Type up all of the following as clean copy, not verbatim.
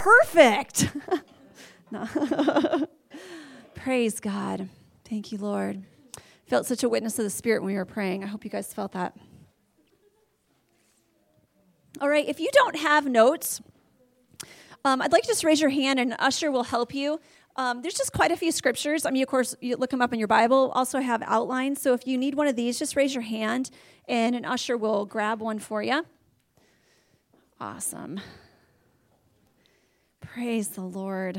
perfect. No. Praise God. Thank you, Lord. Felt such a witness of the Spirit when we were praying. I hope you guys felt that. All right, if you don't have notes, I'd like you to just raise your hand and an usher will help you. There's just quite a few scriptures. I mean, of course, you look them up in your Bible. Also have outlines. So if you need one of these, just raise your hand and an usher will grab one for you. Awesome. Praise the Lord.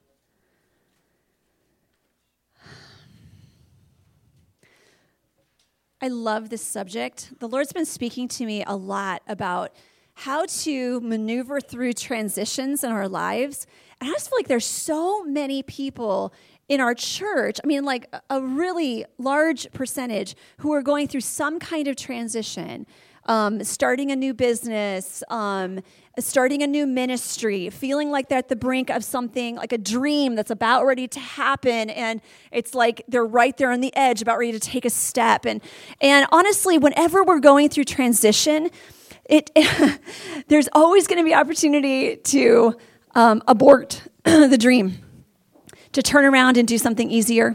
I love this subject. The Lord's been speaking to me a lot about how to maneuver through transitions in our lives. And I just feel like there's so many people in our church, I mean, like a really large percentage, who are going through some kind of transition, starting a new business, starting a new ministry, feeling like they're at the brink of something, like a dream that's about ready to happen, and it's like they're right there on the edge, about ready to take a step. And honestly, whenever we're going through transition, there's always going to be opportunity to abort the dream, to turn around and do something easier,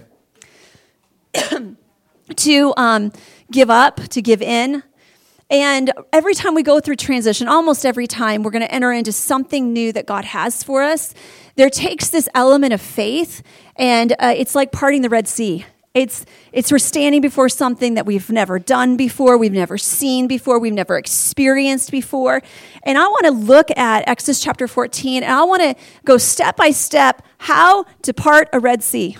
to give up, to give in. And every time we go through transition, almost every time, we're going to enter into something new that God has for us. There takes this element of faith, and it's like parting the Red Sea. It's we're standing before something that we've never done before, we've never seen before, we've never experienced before. And I want to look at Exodus chapter 14, and I want to go step by step how to part a Red Sea.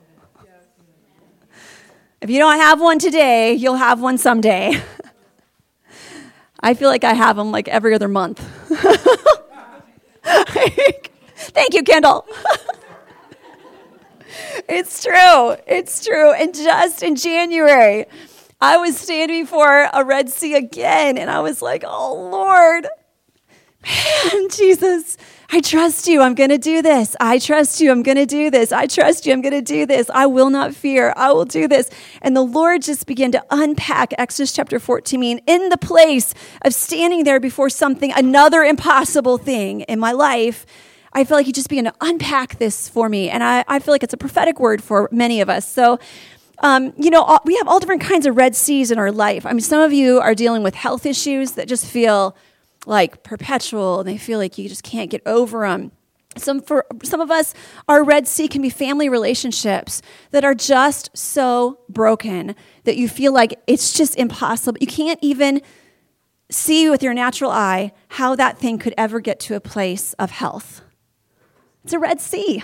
If you don't have one today, you'll have one someday. I feel like I have them like every other month. Thank you, Kendall. It's true. It's true. And just in January, I was standing before a Red Sea again, and I was like, oh, Lord, man, Jesus, I trust you. I'm going to do this. I trust you. I'm going to do this. I trust you. I'm going to do this. I will not fear. I will do this. And the Lord just began to unpack Exodus chapter 14 in the place of standing there before something, another impossible thing in my life. I feel like he just began to unpack this for me. And I feel like it's a prophetic word for many of us. So, we have all different kinds of Red Seas in our life. I mean, some of you are dealing with health issues that just feel like perpetual, and they feel like you just can't get over them. For some of us, our Red Sea can be family relationships that are just so broken that you feel like it's just impossible. You can't even see with your natural eye how that thing could ever get to a place of health. It's a Red Sea.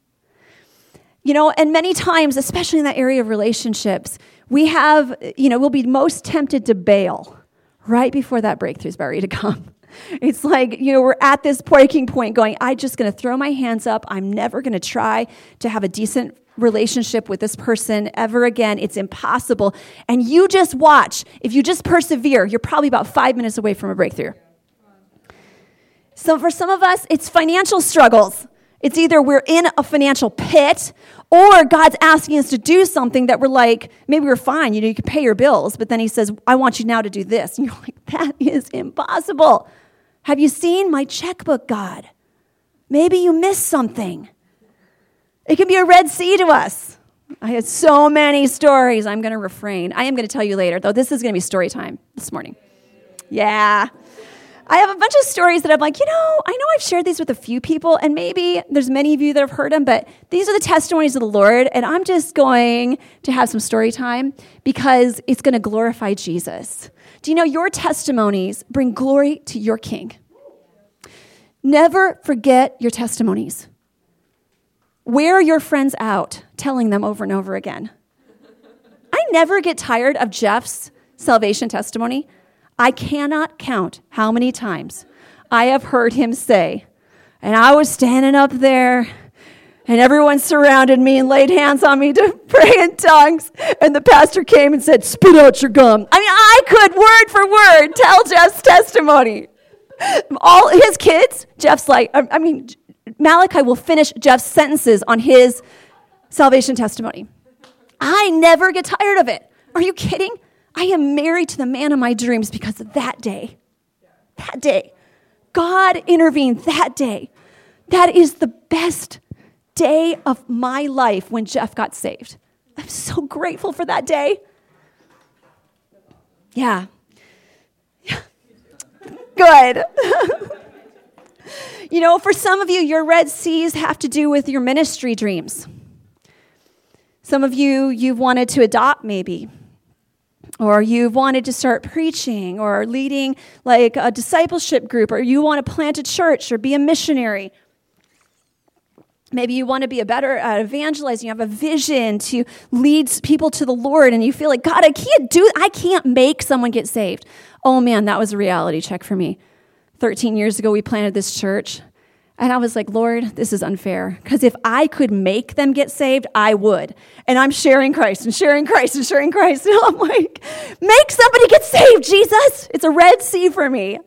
And many times, especially in that area of relationships, we'll be most tempted to bail right before that breakthrough is about ready to come. It's like, we're at this breaking point going, I'm just going to throw my hands up. I'm never going to try to have a decent relationship with this person ever again. It's impossible. And you just watch. If you just persevere, you're probably about 5 minutes away from a breakthrough. So for some of us, it's financial struggles. It's either we're in a financial pit or God's asking us to do something that we're like, maybe we're fine, you can pay your bills, but then he says, I want you now to do this. And you're like, that is impossible. Have you seen my checkbook, God? Maybe you missed something. It can be a Red Sea to us. I had so many stories. I'm going to refrain. I am going to tell you later, though. This is going to be story time this morning. Yeah. I have a bunch of stories that I'm like, I know I've shared these with a few people, and maybe there's many of you that have heard them, but these are the testimonies of the Lord, and I'm just going to have some story time because it's going to glorify Jesus. Do you know your testimonies bring glory to your King? Never forget your testimonies. Wear your friends out, telling them over and over again. I never get tired of Jeff's salvation testimony. I cannot count how many times I have heard him say, and I was standing up there, and everyone surrounded me and laid hands on me to pray in tongues, and the pastor came and said, spit out your gum. I mean, I could word for word tell Jeff's testimony. All his kids, Jeff's like, Malachi will finish Jeff's sentences on his salvation testimony. I never get tired of it. Are you kidding? I am married to the man of my dreams because of that day. That day. God intervened that day That is the best day of my life when Jeff got saved. I'm so grateful for that day. Yeah. Good. For some of you, your Red Seas have to do with your ministry dreams. Some of you, you've wanted to adopt maybe, or you've wanted to start preaching or leading like a discipleship group, or you want to plant a church or be a missionary. Maybe you want to be a better at evangelizing. You have a vision to lead people to the Lord, and you feel like, God, I can't make someone get saved. Oh man, that was a reality check for me. 13 years ago, we planted this church, and I was like, Lord, this is unfair, because if I could make them get saved, I would. And I'm sharing Christ and sharing Christ and sharing Christ. And I'm like, make somebody get saved, Jesus. It's a Red Sea for me.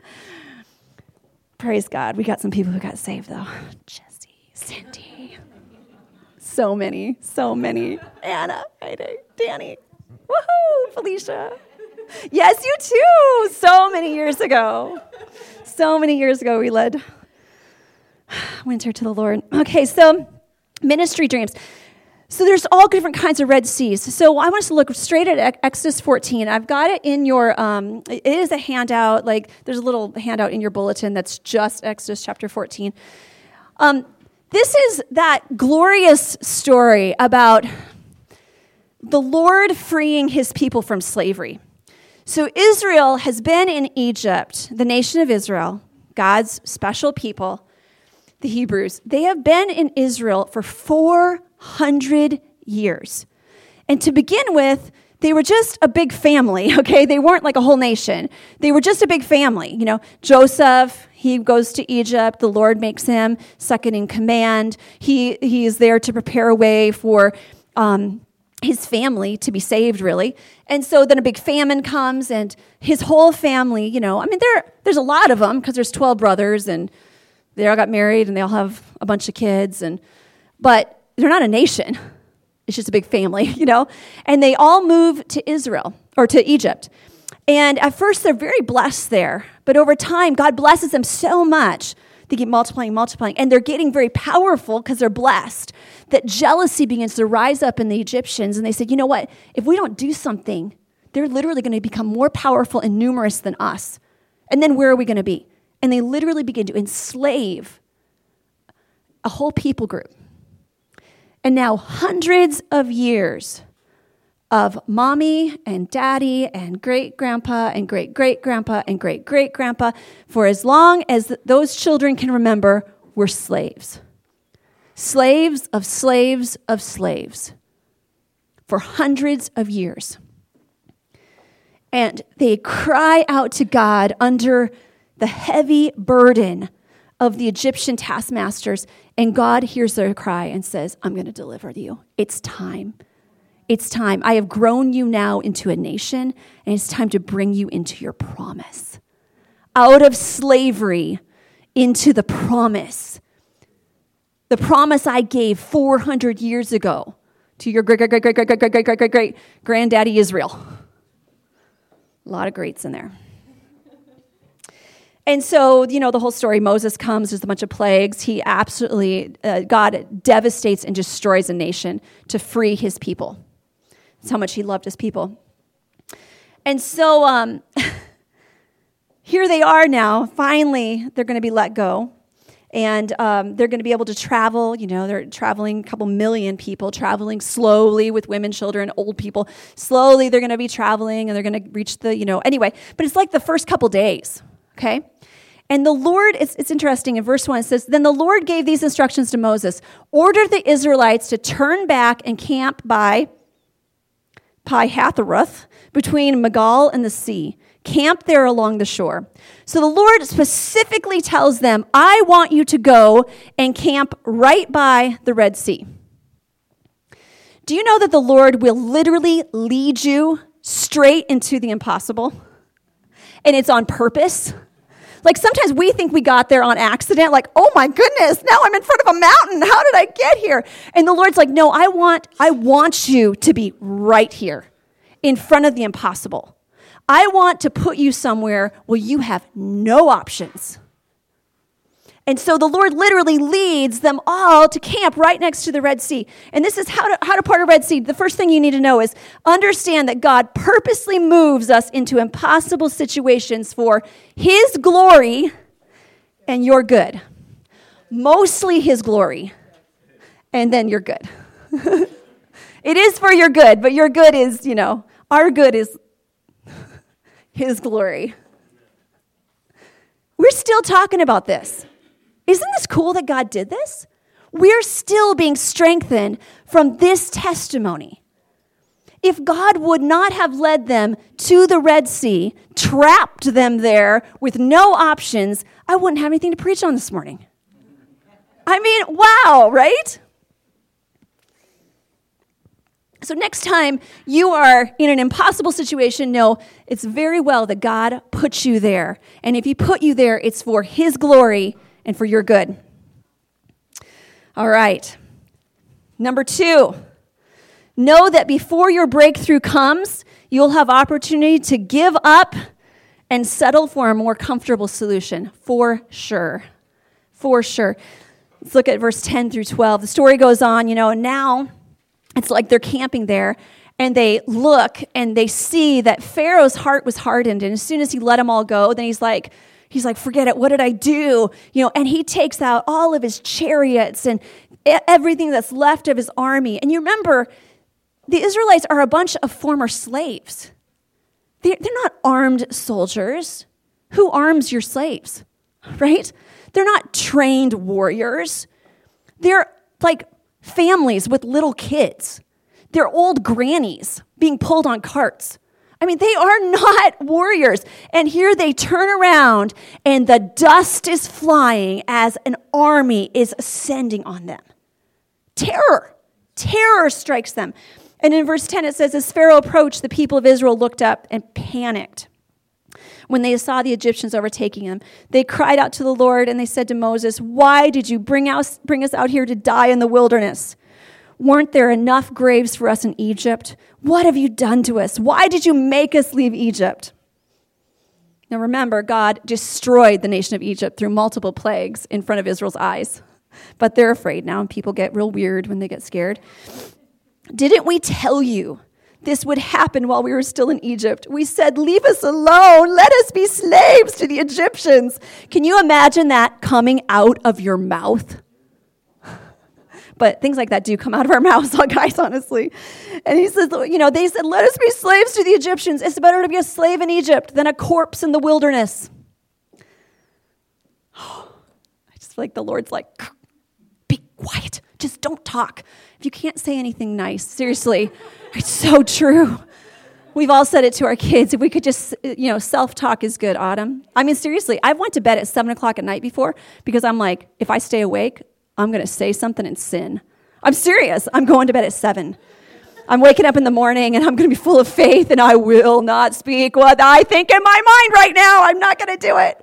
Praise God. We got some people who got saved, though. Jesse, Cindy. So many. Anna, Heidi, Danny. Woohoo, Felicia. Yes, you too. So many years ago we led winter to the Lord. Okay, so ministry dreams. So there's all different kinds of Red Seas. So I want us to look straight at Exodus 14. I've got it in your, it is a handout, like there's a little handout in your bulletin that's just Exodus chapter 14. This is that glorious story about the Lord freeing his people from slavery. So Israel has been in Egypt, the nation of Israel, God's special people, the Hebrews. They have been in Israel for 400 years. And to begin with, they were just a big family, okay? They weren't like a whole nation. They were just a big family. Joseph, he goes to Egypt. The Lord makes him second in command. He is there to prepare a way for his family to be saved, really. And so then a big famine comes, and his whole family, there's a lot of them because there's 12 brothers, and they all got married, and they all have a bunch of kids, but they're not a nation. It's just a big family, And they all move to Israel, or to Egypt. And at first, they're very blessed there. But over time, God blesses them so much. They keep multiplying, and they're getting very powerful because they're blessed, that jealousy begins to rise up in the Egyptians. And they said, you know what? If we don't do something, they're literally going to become more powerful and numerous than us. And then where are we going to be? And they literally begin to enslave a whole people group. And now hundreds of years of mommy and daddy and great-grandpa and great-great-grandpa and great-great-grandpa, for as long as those children can remember, were slaves. Slaves of slaves of slaves for hundreds of years. And they cry out to God under the heavy burden of the Egyptian taskmasters, and God hears their cry and says, I'm going to deliver you. It's time. It's time. I have grown you now into a nation, and it's time to bring you into your promise. Out of slavery into the promise. The promise I gave 400 years ago to your great-great-great-great-great-great-great-granddaddy Israel. A lot of greats in there. And so, the whole story, Moses comes, there's a bunch of plagues. He absolutely, God devastates and destroys a nation to free his people. That's how much he loved his people. And so here they are now. Finally, they're going to be let go. And they're going to be able to travel. They're traveling, a couple million people, traveling slowly with women, children, old people. Slowly, they're going to be traveling, and they're going to reach the, anyway. But it's like the first couple days, okay? And the Lord, it's interesting, in verse 1, it says, Then the Lord gave these instructions to Moses. Order the Israelites to turn back and camp by Pi-hahiroth, between Migal and the sea. Camp there along the shore. So the Lord specifically tells them, I want you to go and camp right by the Red Sea. Do you know that the Lord will literally lead you straight into the impossible? And it's on purpose. Like sometimes we think we got there on accident, like, oh my goodness, now I'm in front of a mountain. How did I get here? And the Lord's like, no, I want you to be right here in front of the impossible. I want to put you somewhere where you have no options. And so the Lord literally leads them all to camp right next to the Red Sea. And this is how to part a Red Sea. The first thing you need to know is understand that God purposely moves us into impossible situations for his glory and your good. Mostly his glory, and then your good. It is for your good, but your good is, our good is his glory. We're still talking about this. Isn't this cool that God did this? We're still being strengthened from this testimony. If God would not have led them to the Red Sea, trapped them there with no options, I wouldn't have anything to preach on this morning. I mean, wow, right? So next time you are in an impossible situation, know it's very well that God put you there. And if he put you there, it's for his glory and for your good. All right. Number 2, know that before your breakthrough comes, you'll have opportunity to give up and settle for a more comfortable solution, for sure. For sure. Let's look at verse 10 through 12. The story goes on, now it's like they're camping there, and they look and they see that Pharaoh's heart was hardened, and as soon as he let them all go, then he's like, forget it, what did I do? And he takes out all of his chariots and everything that's left of his army. And you remember, the Israelites are a bunch of former slaves. They're not armed soldiers. Who arms your slaves, right? They're not trained warriors. They're like families with little kids. They're old grannies being pulled on carts. I mean, they are not warriors. And here they turn around and the dust is flying as an army is ascending on them. Terror strikes them. And in verse 10 it says, as Pharaoh approached, the people of Israel looked up and panicked. When they saw the Egyptians overtaking them, they cried out to the Lord and they said to Moses, why did you bring us out here to die in the wilderness? Weren't there enough graves for us in Egypt? What have you done to us? Why did you make us leave Egypt? Now remember, God destroyed the nation of Egypt through multiple plagues in front of Israel's eyes. But they're afraid now, and people get real weird when they get scared. Didn't we tell you this would happen while we were still in Egypt? We said, leave us alone. Let us be slaves to the Egyptians. Can you imagine that coming out of your mouth? But things like that do come out of our mouths, guys, honestly. And he says, they said, let us be slaves to the Egyptians. It's better to be a slave in Egypt than a corpse in the wilderness. I just feel like the Lord's like, be quiet. Just don't talk. If you can't say anything nice, seriously, it's so true. We've all said it to our kids. If we could just, self-talk is good, Autumn. I mean, seriously, I went to bed at 7 o'clock at night before because I'm like, if I stay awake, I'm going to say something and sin. I'm serious. I'm going to bed at 7. I'm waking up in the morning and I'm going to be full of faith and I will not speak what I think in my mind right now. I'm not going to do it.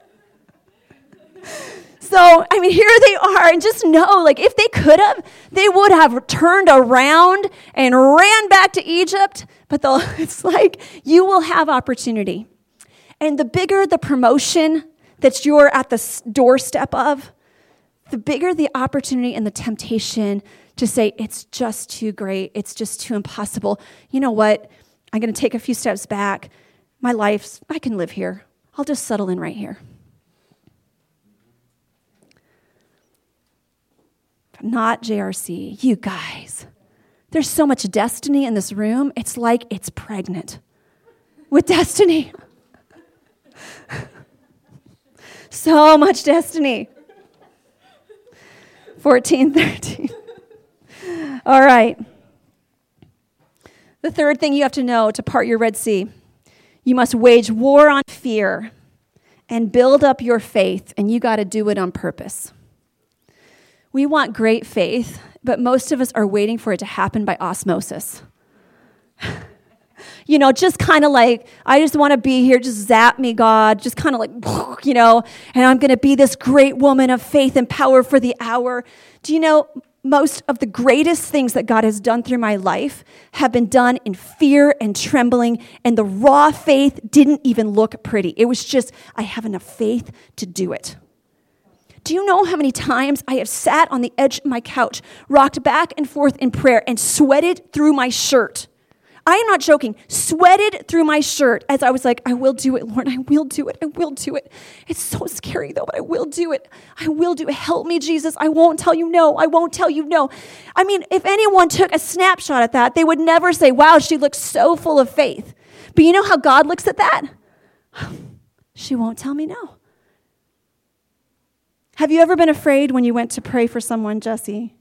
So, here they are, and just know, if they could have, they would have turned around and ran back to Egypt, but it's like, you will have opportunity. And the bigger the promotion that you're at the doorstep of, the bigger the opportunity and the temptation to say, it's just too great, it's just too impossible. You know what? I'm going to take a few steps back. My life, I can live here. I'll just settle in right here. Not JRC. You guys, there's so much destiny in this room. It's like it's pregnant with destiny. So much destiny. 14:13. All right. The third thing you have to know to part your Red Sea, you must wage war on fear and build up your faith, and you got to do it on purpose. We want great faith, but most of us are waiting for it to happen by osmosis. Just kind of like, I just want to be here, just zap me, God, just kind of like, and I'm going to be this great woman of faith and power for the hour. Do you know, most of the greatest things that God has done through my life have been done in fear and trembling, and the raw faith didn't even look pretty. It was just, I have enough faith to do it. Do you know how many times I have sat on the edge of my couch, rocked back and forth in prayer, and sweated through my shirt? I am not joking, sweated through my shirt as I was like, I will do it, Lord, I will do it, I will do it. It's so scary though, but I will do it. I will do it. Help me, Jesus. I won't tell you no. I won't tell you no. I mean, if anyone took a snapshot at that, they would never say, wow, she looks so full of faith. But you know how God looks at that? She won't tell me no. Have you ever been afraid when you went to pray for someone, Jesse?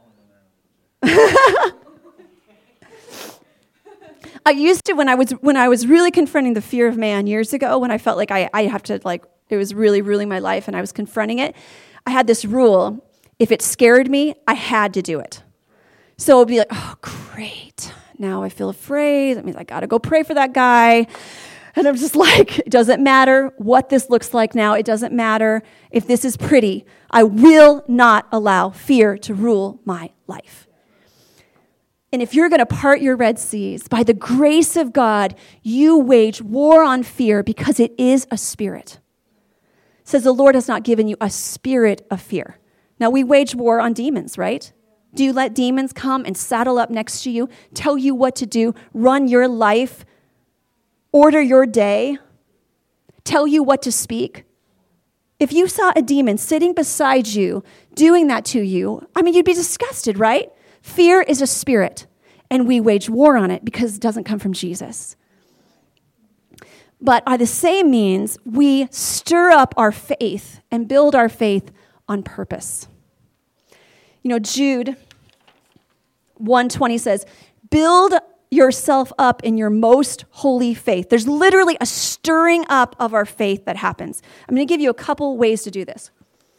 I used to when I was really confronting the fear of man years ago, when I felt like I have to, like, it was really ruling my life and I was confronting it. I had this rule: if it scared me, I had to do it. So it'd be like, oh, great. Now I feel afraid. That means I got to go pray for that guy. And I'm just like, it doesn't matter what this looks like now. It doesn't matter if this is pretty. I will not allow fear to rule my life. And if you're going to part your Red Seas, by the grace of God, you wage war on fear because it is a spirit. It says the Lord has not given you a spirit of fear. Now, we wage war on demons, right? Do you let demons come and saddle up next to you, tell you what to do, run your life, order your day, tell you what to speak? If you saw a demon sitting beside you doing that to you, I mean, you'd be disgusted, right? Fear is a spirit, and we wage war on it because it doesn't come from Jesus. But by the same means, we stir up our faith and build our faith on purpose. You know, Jude 1:20 says, build yourself up in your most holy faith. There's literally a stirring up of our faith that happens. I'm going to give you a couple ways to do this.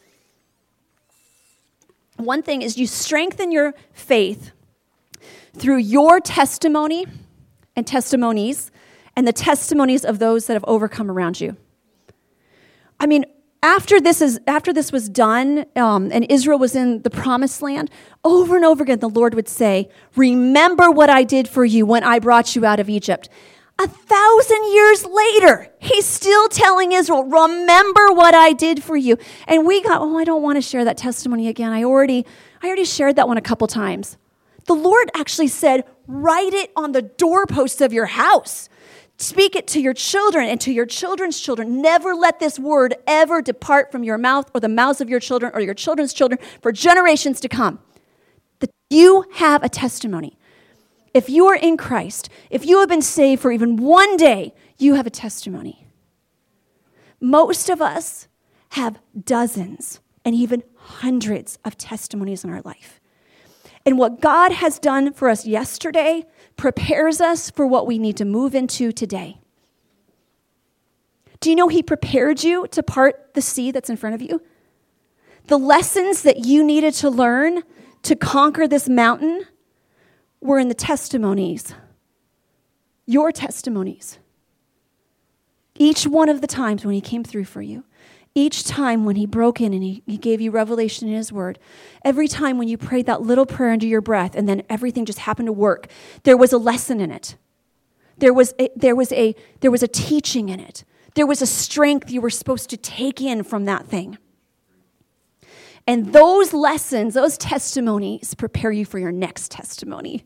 One thing is you strengthen your faith through your testimony and testimonies and the testimonies of those that have overcome around you. I mean, after this was done and Israel was in the promised land, over and over again the Lord would say, remember what I did for you when I brought you out of Egypt. 1,000 years later, he's still telling Israel, remember what I did for you. And we got, I don't want to share that testimony again. I already shared that one a couple times. The Lord actually said, write it on the doorposts of your house. Speak it to your children and to your children's children. Never let this word ever depart from your mouth or the mouths of your children or your children's children for generations to come. That you have a testimony. If you are in Christ, if you have been saved for even one day, you have a testimony. Most of us have dozens and even hundreds of testimonies in our life. And what God has done for us yesterday prepares us for what we need to move into today. Do you know He prepared you to part the sea that's in front of you? The lessons that you needed to learn to conquer this mountain were in the testimonies, your testimonies. Each one of the times when He came through for you, each time when He broke in and he gave you revelation in His word, every time when you prayed that little prayer under your breath and then everything just happened to work, there was a lesson in it. There was a teaching in it. There was a strength you were supposed to take in from that thing. And those lessons, those testimonies prepare you for your next testimony.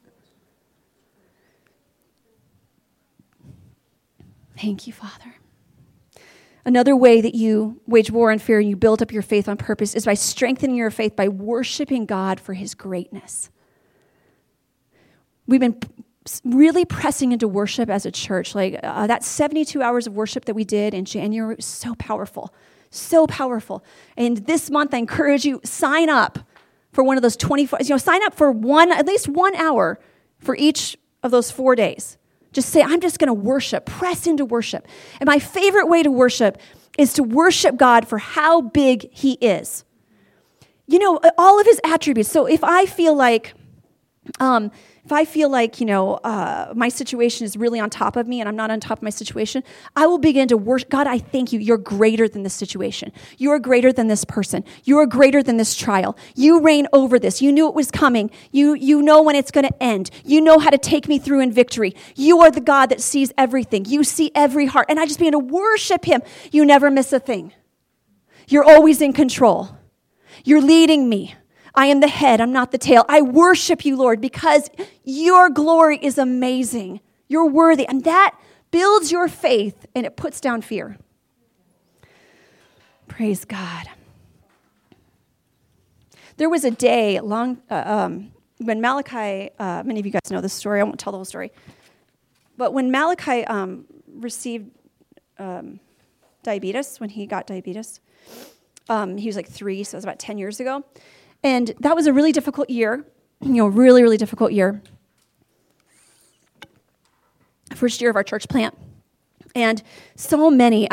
Thank you, Father. Another way that you wage war on fear and you build up your faith on purpose is by strengthening your faith by worshiping God for His greatness. We've been really pressing into worship as a church. Like that 72 hours of worship that we did in January was so powerful. So powerful. And this month, I encourage you, sign up for one of those 24, sign up for at least 1 hour for each of those 4 days. Just say, I'm just going to worship, press into worship. And my favorite way to worship is to worship God for how big He is. You know, all of His attributes. So if I feel like, my situation is really on top of me and I'm not on top of my situation, I will begin to worship. God, I thank you. You're greater than this situation. You are greater than this person. You are greater than this trial. You reign over this. You knew it was coming. You know when it's going to end. You know how to take me through in victory. You are the God that sees everything. You see every heart. And I just begin to worship Him. You never miss a thing. You're always in control. You're leading me. I am the head, I'm not the tail. I worship you, Lord, because your glory is amazing. You're worthy. And that builds your faith and it puts down fear. Praise God. There was a day when Malachi, many of you guys know this story. I won't tell the whole story. But when Malachi received diabetes, when he got diabetes, he was like 3, so it was about 10 years ago. And that was a really difficult year, really, really difficult year. First year of our church plant. And so many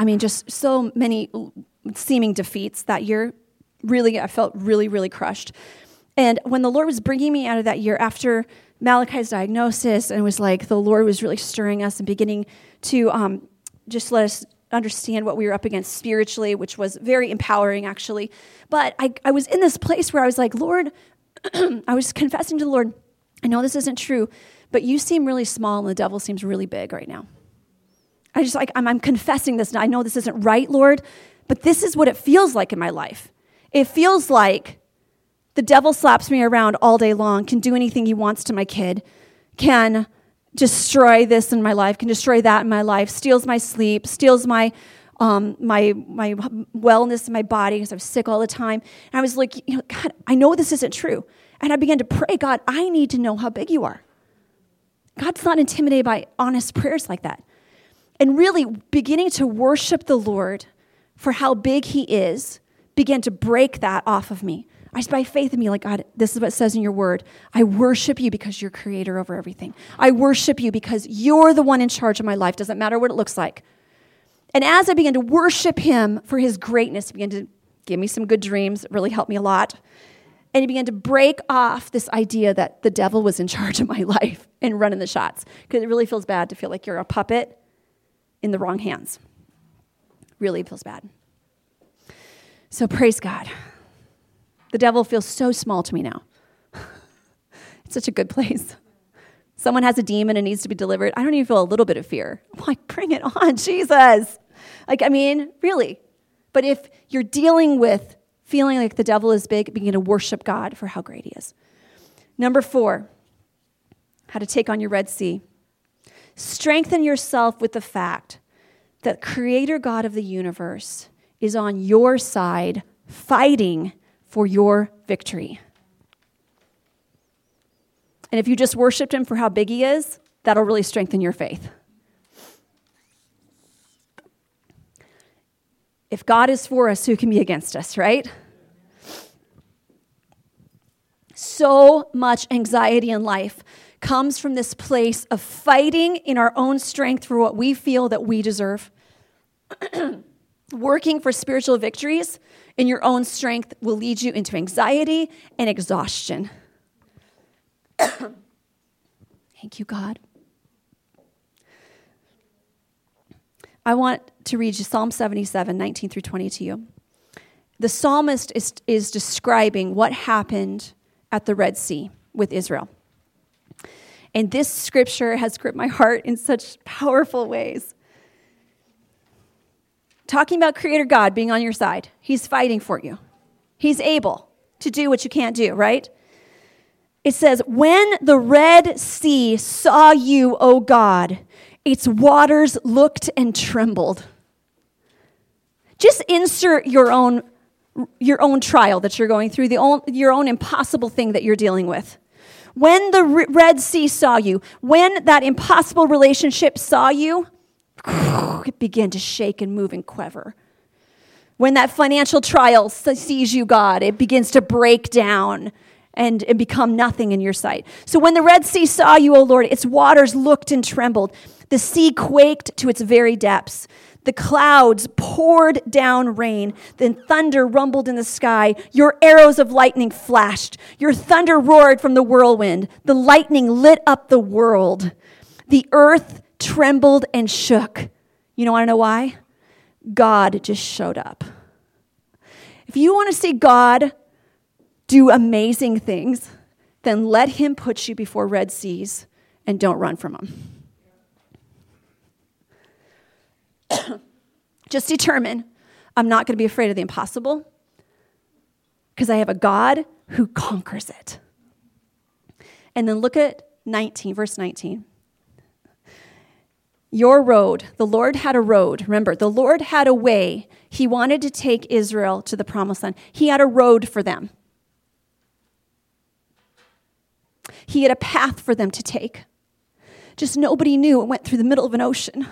seeming defeats that year. Really, I felt really, really crushed. And when the Lord was bringing me out of that year after Malachi's diagnosis, and it was like the Lord was really stirring us and beginning to just let us understand what we were up against spiritually, which was very empowering, actually. But I was in this place where I was like, Lord, I was confessing to the Lord, I know this isn't true, but you seem really small and the devil seems really big right now. I'm confessing this, and I know this isn't right, Lord, but this is what it feels like in my life. It feels like the devil slaps me around all day long, can do anything he wants to my kid, can destroy this in my life, can destroy that in my life, steals my sleep, steals my wellness in my body because I was sick all the time. And I was like, God, I know this isn't true. And I began to pray, God, I need to know how big you are. God's not intimidated by honest prayers like that. And really beginning to worship the Lord for how big he is began to break that off of me. I just, by faith in me, like, God, this is what it says in your word. I worship you because you're creator over everything. I worship you because you're the one in charge of my life. Doesn't matter what it looks like. And as I began to worship him for his greatness, he began to give me some good dreams. It really helped me a lot. And he began to break off this idea that the devil was in charge of my life and running the shots. Because it really feels bad to feel like you're a puppet in the wrong hands. Really feels bad. So praise God. The devil feels so small to me now. It's such a good place. Someone has a demon and needs to be delivered. I don't even feel a little bit of fear. I'm like, bring it on, Jesus. Really. But if you're dealing with feeling like the devil is big, begin to worship God for how great he is. Number 4, how to take on your Red Sea. Strengthen yourself with the fact that Creator God of the universe is on your side, fighting for your victory. And if you just worshiped him for how big he is, that'll really strengthen your faith. If God is for us, who can be against us, right? So much anxiety in life comes from this place of fighting in our own strength for what we feel that we deserve. Working for spiritual victories in your own strength will lead you into anxiety and exhaustion. Thank you, God. I want to read you Psalm 77, 19 through 20 to you. The psalmist is describing what happened at the Red Sea with Israel. And this scripture has gripped my heart in such powerful ways. Talking about Creator God being on your side. He's fighting for you. He's able to do what you can't do, right? It says, when the Red Sea saw you, O God, its waters looked and trembled. Just insert your own trial that you're going through, your own impossible thing that you're dealing with. When the Red Sea saw you, when that impossible relationship saw you, it began to shake and move and quiver. When that financial trial sees you, God, it begins to break down and become nothing in your sight. So when the Red Sea saw you, O Lord, its waters looked and trembled. The sea quaked to its very depths. The clouds poured down rain. Then thunder rumbled in the sky. Your arrows of lightning flashed. Your thunder roared from the whirlwind. The lightning lit up the world. The earth trembled and shook. You want to know why? God just showed up. If you want to see God do amazing things, then let him put you before Red Seas and don't run from him. Just determine, I'm not going to be afraid of the impossible because I have a God who conquers it. And then look at 19, verse 19. Your road, the Lord had a road. Remember, the Lord had a way. He wanted to take Israel to the promised land. He had a road for them. He had a path for them to take. Just nobody knew it went through the middle of an ocean.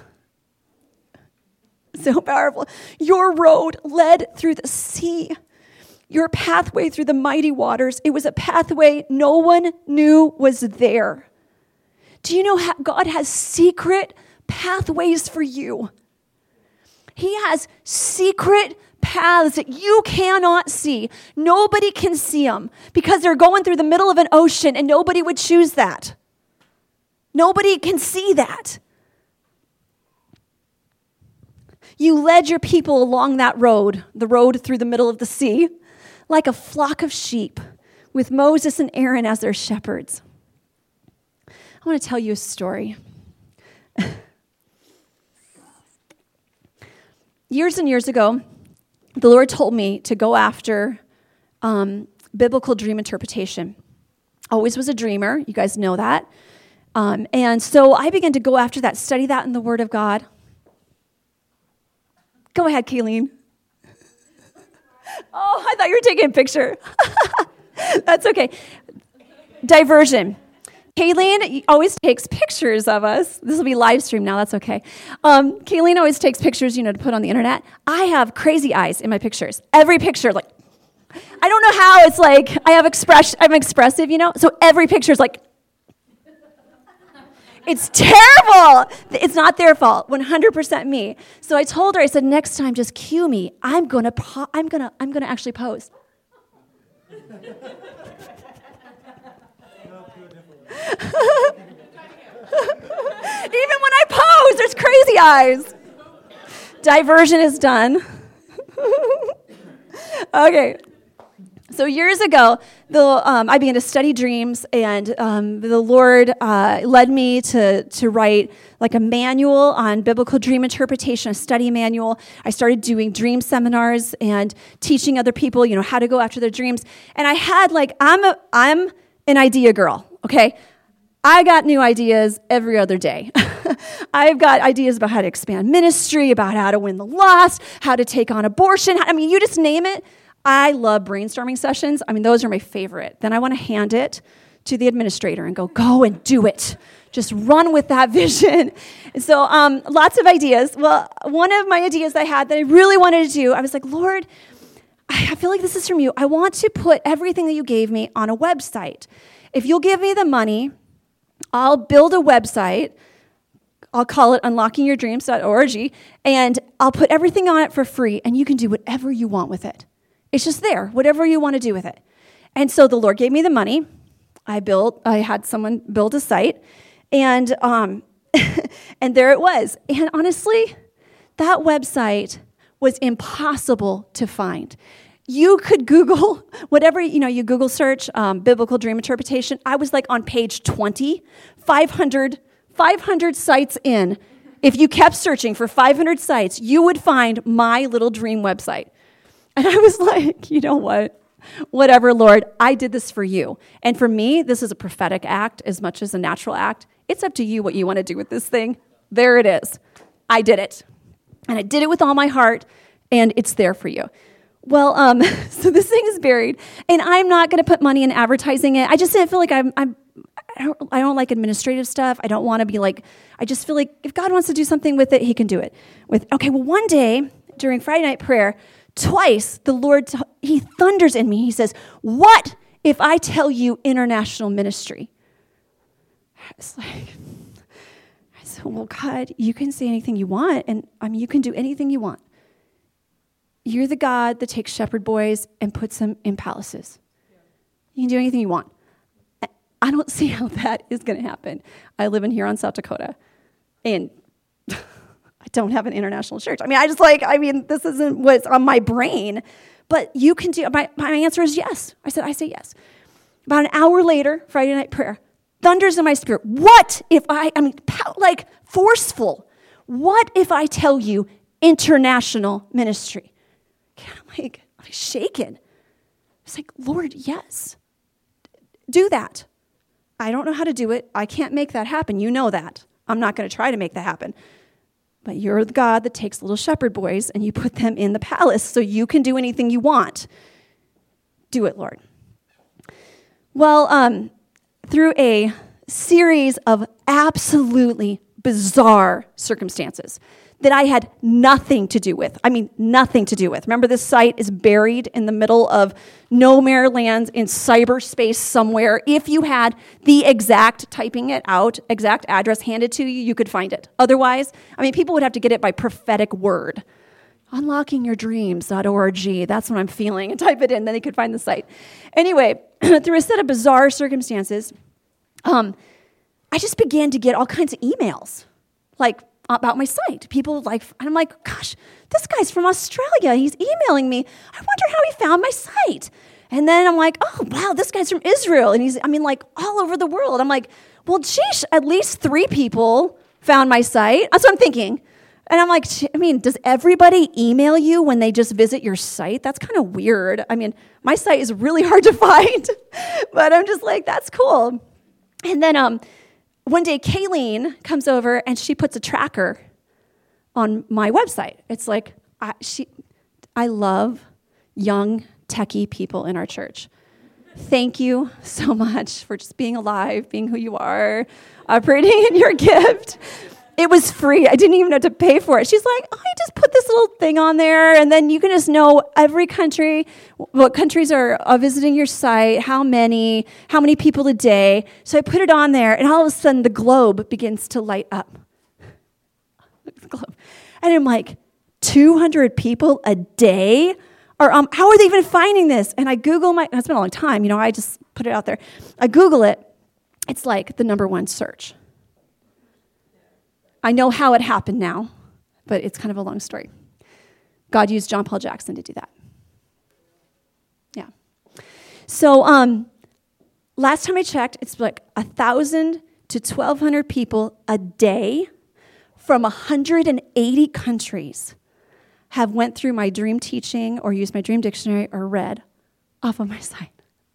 So powerful. Your road led through the sea. Your pathway through the mighty waters. It was a pathway no one knew was there. Do you know how God has secret pathways for you? He has secret paths that you cannot see. Nobody can see them because they're going through the middle of an ocean and nobody would choose that. Nobody can see that. You led your people along that road, the road through the middle of the sea, like a flock of sheep with Moses and Aaron as their shepherds. I want to tell you a story. Years and years ago, the Lord told me to go after biblical dream interpretation. Always was a dreamer. You guys know that. And so I began to go after that, study that in the Word of God. Go ahead, Kayleen. Oh, I thought you were taking a picture. That's okay. Diversion. Kayleen always takes pictures of us. This will be live stream now. That's okay. Kayleen always takes pictures, to put on the internet. I have crazy eyes in my pictures. Every picture, I don't know how it's I'm expressive, So every picture is it's terrible. It's not their fault. 100% me. So I told her, I said, next time, just cue me. I'm gonna actually pose. Even when I pose, there's crazy eyes. Diversion is done. Okay. So years ago, I began to study dreams, and the Lord led me to write a manual on biblical dream interpretation, a study manual. I started doing dream seminars and teaching other people, how to go after their dreams. And I had I'm an idea girl, okay? I got new ideas every other day. I've got ideas about how to expand ministry, about how to win the lost, how to take on abortion. You just name it. I love brainstorming sessions. Those are my favorite. Then I want to hand it to the administrator and go and do it. Just run with that vision. So lots of ideas. Well, one of my ideas I had that I really wanted to do, I was like, Lord, I feel like this is from you. I want to put everything that you gave me on a website. If you'll give me the money, I'll build a website. I'll call it unlockingyourdreams.org, and I'll put everything on it for free, and you can do whatever you want with it. It's just there, whatever you want to do with it. And so the Lord gave me the money. I had someone build a site, and and there it was. And honestly, that website was impossible to find. You could Google whatever, you Google search biblical dream interpretation. I was on page 20, 500 sites in. If you kept searching for 500 sites, you would find my little dream website. And I was like, you know what? Whatever, Lord, I did this for you. And for me, this is a prophetic act as much as a natural act. It's up to you what you want to do with this thing. There it is. I did it. And I did it with all my heart, and it's there for you. Well, so this thing is buried, and I'm not going to put money in advertising it. I just didn't feel like I don't like administrative stuff. I don't want to be I just feel like if God wants to do something with it, he can do it. One day during Friday night prayer, twice the Lord, he thunders in me. He says, what if I tell you international ministry? I said, well, God, you can say anything you want, and you can do anything you want. You're the God that takes shepherd boys and puts them in palaces. You can do anything you want. I don't see how that is going to happen. I live in Huron, South Dakota, and I don't have an international church. This isn't what's on my brain, but you can do, my answer is yes. I say yes. About an hour later, Friday night prayer, thunders in my spirit. What if forceful. What if I tell you international ministry? I'm shaken. It's like, Lord, yes, do that. I don't know how to do it. I can't make that happen. You know that. I'm not going to try to make that happen. But you're the God that takes little shepherd boys and you put them in the palace so you can do anything you want. Do it, Lord. Well, through a series of absolutely bizarre circumstances that I had nothing to do with. I mean, nothing to do with. Remember, this site is buried in the middle of nowhere lands in cyberspace somewhere. If you had the exact, typing it out, exact address handed to you, you could find it. Otherwise, I mean, people would have to get it by prophetic word. Unlockingyourdreams.org, that's what I'm feeling, and type it in, then they could find the site. Anyway, through a set of bizarre circumstances, I just began to get all kinds of emails, like, about my site. People and I'm like, gosh, this guy's from Australia. He's emailing me. I wonder how he found my site. And then I'm like, oh, wow, this guy's from Israel. And he's all over the world. I'm like, well, geez, at least 3 people found my site. That's what I'm thinking. And I'm like, does everybody email you when they just visit your site? That's kind of weird. I mean, my site is really hard to find, but I'm just like, that's cool. And then, one day, Kayleen comes over and she puts a tracker on my website. It's like, I love young, techie people in our church. Thank you so much for just being alive, being who you are, operating in your gift. It was free. I didn't even have to pay for it. She's like, oh, I just put this little thing on there, and then you can just know every country, what countries are visiting your site, how many people a day. So I put it on there, and all of a sudden the globe begins to light up. And I'm like, 200 people a day? Or how are they even finding this? And I Google it's been a long time, I just put it out there. I Google it. It's like the number 1 search. I know how it happened now, but it's kind of a long story. God used John Paul Jackson to do that. Yeah. So last time I checked, it's like 1,000 to 1,200 people a day from 180 countries have went through my dream teaching or used my dream dictionary or read off of my site.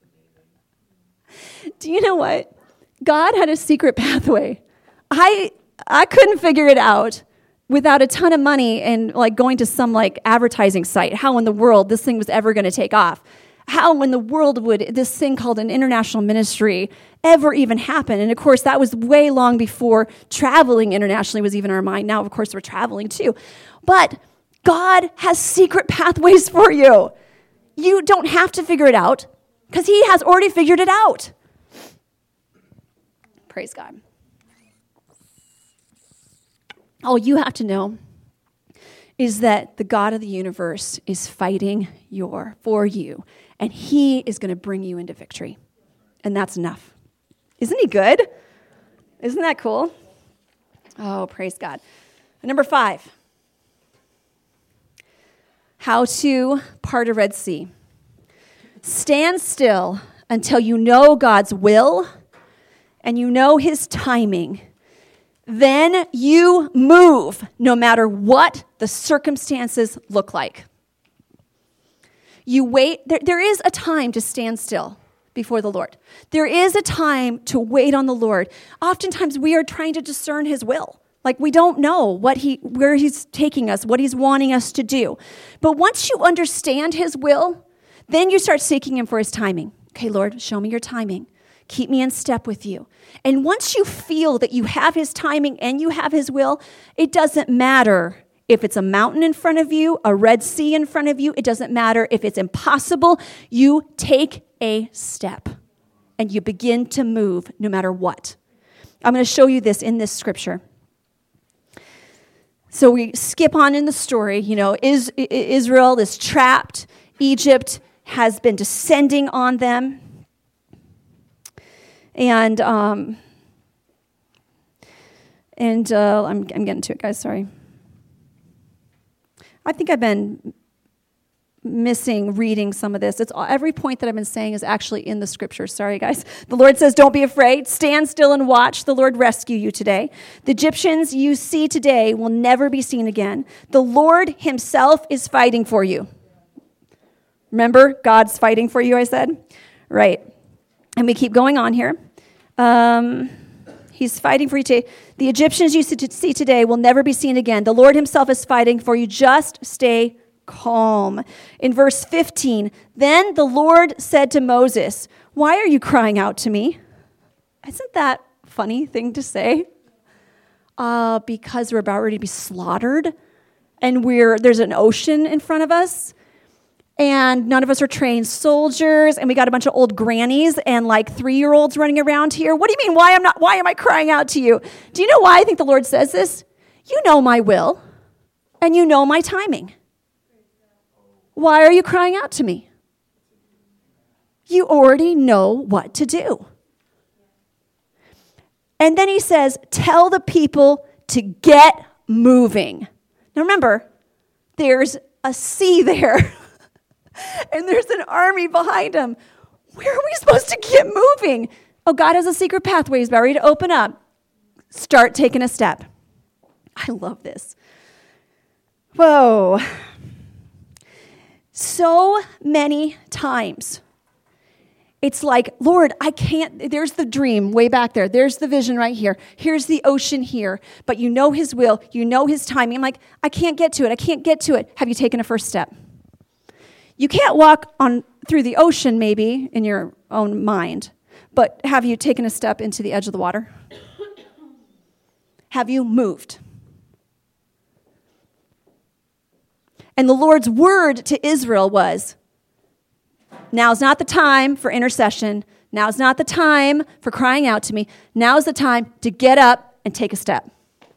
Do you know what? God had a secret pathway. I couldn't figure it out without a ton of money and going to some advertising site. How in the world this thing was ever going to take off? How in the world would this thing called an international ministry ever even happen? And of course, that was way long before traveling internationally was even in our mind. Now, of course, we're traveling too. But God has secret pathways for you. You don't have to figure it out because He has already figured it out. Praise God. All you have to know is that the God of the universe is fighting for you, and He is going to bring you into victory. And that's enough. Isn't He good? Isn't that cool? Oh, praise God. And number 5, how to part a Red Sea. Stand still until you know God's will and you know His timing. Then you move no matter what the circumstances look like. You wait. There is a time to stand still before the Lord. There is a time to wait on the Lord. Oftentimes we are trying to discern His will. We don't know where He's taking us, what He's wanting us to do. But once you understand His will, then you start seeking Him for His timing. Okay, Lord, show me your timing. Keep me in step with you. And once you feel that you have His timing and you have His will, it doesn't matter if it's a mountain in front of you, a Red Sea in front of you. It doesn't matter if it's impossible. You take a step and you begin to move no matter what. I'm going to show you this in this scripture. So we skip on in the story. Israel is trapped. Egypt has been descending on them. And I'm getting to it, guys. Sorry. I think I've been missing reading some of this. Every point that I've been saying is actually in the scripture. Sorry, guys. The Lord says, don't be afraid. Stand still and watch. The Lord rescue you today. The Egyptians you see today will never be seen again. The Lord Himself is fighting for you. Remember, God's fighting for you, I said? Right. And we keep going on here. He's fighting for you today. The Egyptians you see today will never be seen again. The Lord himself is fighting for you. Just stay calm. In verse 15, then the Lord said to Moses, why are you crying out to me? Isn't that a funny thing to say? Because we're about ready to be slaughtered, and there's an ocean in front of us, and none of us are trained soldiers, and we got a bunch of old grannies and like 3-year-olds running around here. What do you mean? Why am I crying out to you? Do you know why I think the Lord says this? You know my will, and you know my timing. Why are you crying out to me? You already know what to do. And then he says, tell the people to get moving. Now remember, there's a sea there. And there's an army behind him. Where are we supposed to get moving? Oh, God has a secret pathway he's about ready to open up. Start taking a step. I love this. Whoa. So many times, it's like, Lord, I can't, there's the dream way back there. There's the vision right here. Here's the ocean here. But you know his will. You know his timing. I'm like, I can't get to it. I can't get to it. Have you taken a first step? You can't walk on through the ocean maybe in your own mind. But have you taken a step into the edge of the water? Have you moved? And the Lord's word to Israel was, now's not the time for intercession. Now's not the time for crying out to me. Now's the time to get up and take a step.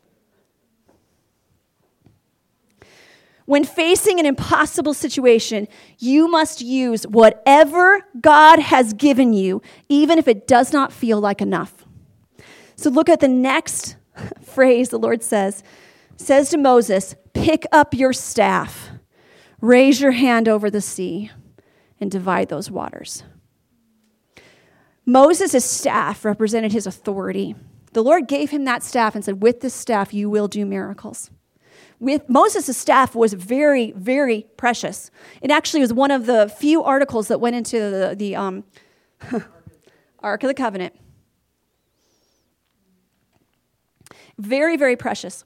When facing an impossible situation, you must use whatever God has given you, even if it does not feel like enough. So look at the next phrase the Lord says to Moses, pick up your staff, raise your hand over the sea, and divide those waters. Moses' staff represented his authority. The Lord gave him that staff and said, with this staff, you will do miracles. With Moses' staff was very, very precious. It actually was one of the few articles that went into the Ark of the Covenant. Very, very precious.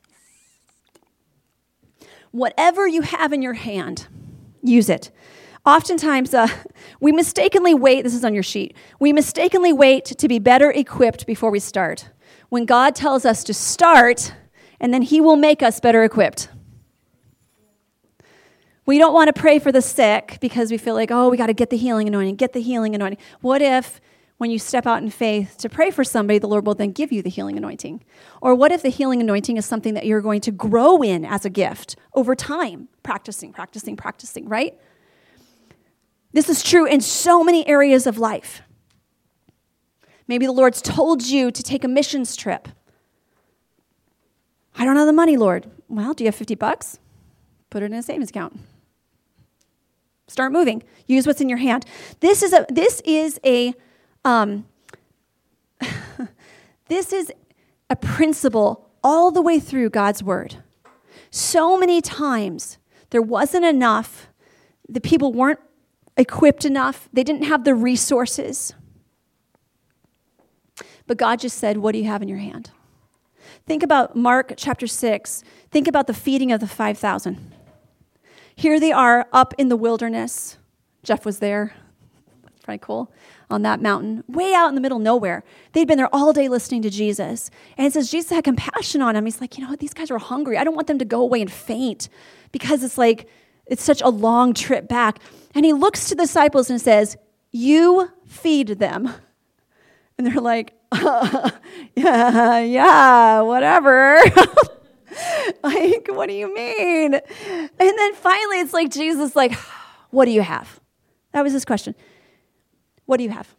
Whatever you have in your hand, use it. Oftentimes, we mistakenly wait, this is on your sheet, we mistakenly wait to be better equipped before we start. When God tells us to start, and then he will make us better equipped. We don't want to pray for the sick because we feel like, oh, we got to get the healing anointing. What if when you step out in faith to pray for somebody, the Lord will then give you the healing anointing? Or what if the healing anointing is something that you're going to grow in as a gift over time? Practicing, right? This is true in so many areas of life. Maybe the Lord's told you to take a missions trip. I don't have the money, Lord. Well, do you have $50? Put it in a savings account. Start moving. Use what's in your hand. This is a principle all the way through God's word. So many times there wasn't enough. The people weren't equipped enough. They didn't have the resources. But God just said, what do you have in your hand? Think about Mark chapter 6. Think about the feeding of the 5,000. Here they are up in the wilderness. Jeff was there. That's pretty cool. On that mountain, way out in the middle of nowhere. They'd been there all day listening to Jesus. And it says Jesus had compassion on them. He's like, you know what? These guys are hungry. I don't want them to go away and faint because it's such a long trip back. And he looks to the disciples and says, you feed them. And they're like, yeah, whatever. Like, what do you mean? And then finally it's like Jesus, like, what do you have? That was his question. What do you have?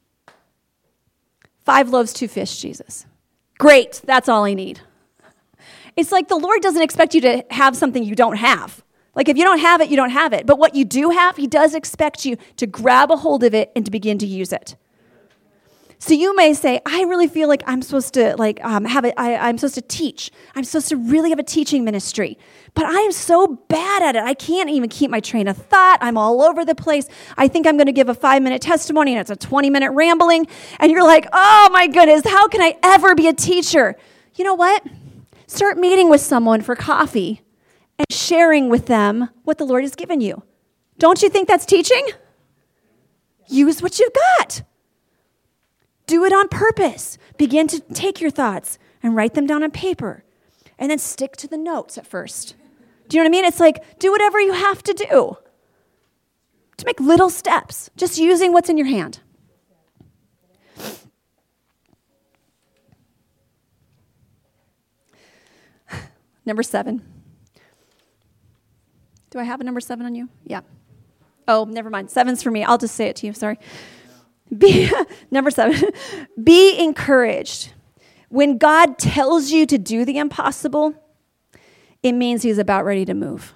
5 loaves, 2 fish, Jesus. Great, that's all I need. It's like the Lord doesn't expect you to have something you don't have. Like if you don't have it, you don't have it. But what you do have, he does expect you to grab a hold of it and to begin to use it. So you may say, I really feel like I'm supposed to I'm supposed to teach. I'm supposed to really have a teaching ministry. But I am so bad at it. I can't even keep my train of thought. I'm all over the place. I think I'm going to give a 5-minute testimony and it's a 20-minute rambling. And you're like, oh my goodness, how can I ever be a teacher? You know what? Start meeting with someone for coffee and sharing with them what the Lord has given you. Don't you think that's teaching? Use what you've got. Do it on purpose. Begin to take your thoughts and write them down on paper. And then stick to the notes at first. Do you know what I mean? It's like, do whatever you have to do to make little steps, just using what's in your hand. Number 7. Do I have a number 7 on you? Yeah. Oh, never mind. 7's for me. I'll just say it to you. Sorry. Number 7. Be encouraged. When God tells you to do the impossible, it means he's about ready to move.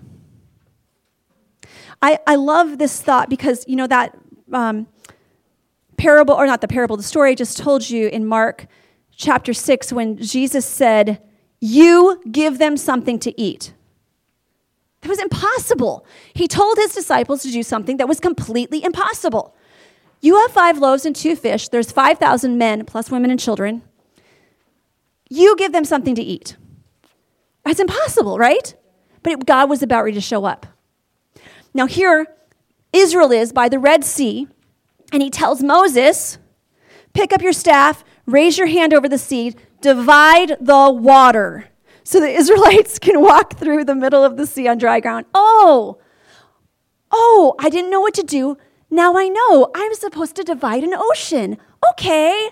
I love this thought because, you know, that parable, or not the parable, the story I just told you in Mark chapter 6 when Jesus said, you give them something to eat. That was impossible. He told his disciples to do something that was completely impossible. You have 5 loaves and 2 fish. There's 5,000 men plus women and children. You give them something to eat. That's impossible, right? But God was about ready to show up. Now here, Israel is by the Red Sea, and he tells Moses, pick up your staff, raise your hand over the sea, divide the water so the Israelites can walk through the middle of the sea on dry ground. Oh, I didn't know what to do. Now I know. I'm supposed to divide an ocean. Okay.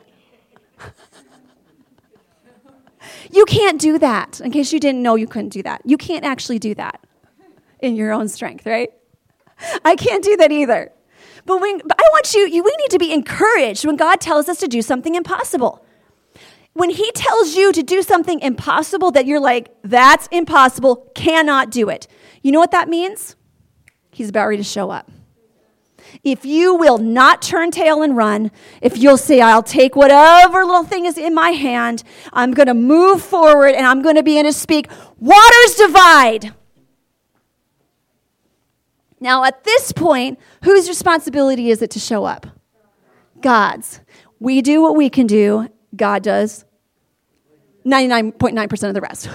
You can't do that. In case you didn't know, you couldn't do that. You can't actually do that in your own strength, right? I can't do that either. But we need to be encouraged when God tells us to do something impossible. When he tells you to do something impossible that you're like, that's impossible, cannot do it. You know what that means? He's about ready to show up. If you will not turn tail and run, if you'll say, I'll take whatever little thing is in my hand, I'm going to move forward and I'm going to begin to speak, waters divide. Now, at this point, whose responsibility is it to show up? God's. We do what we can do. God does 99.9% of the rest.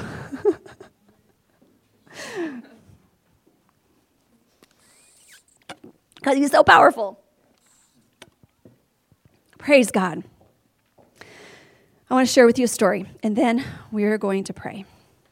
Because he's so powerful. Praise God. I want to share with you a story, and then we are going to pray.